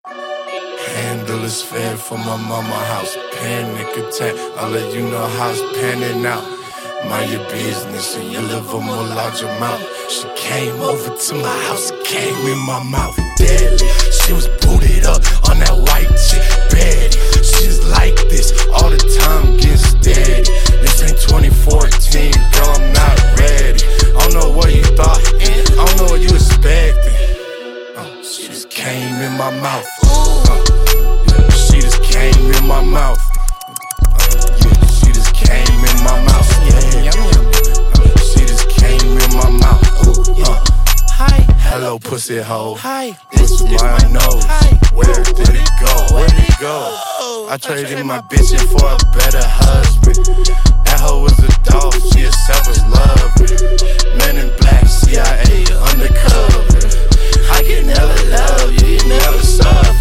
Handle is fed from my mama house. Panic attack, I'll let you know how it's panning out. Mind your business and you live a more large amount. She came over to my house, came in my mouth. Deadly, she was booted up on that white chick. Bad, she's like this all the time, getting steady. This ain't 2014, girl, I'm not ready. I don't know what you thought, I don't know what you expected. She just came in my mouth. She just came in my mouth. She just came in my mouth. She just came in my mouth. Hello, pussy hoe. This is my nose. Where did it go? Where'd it go? I traded my bitch in for a better husband. That hoe was a dog, she a selfish lover. Men in black, CIA undercover. I can never love you, you never suffer.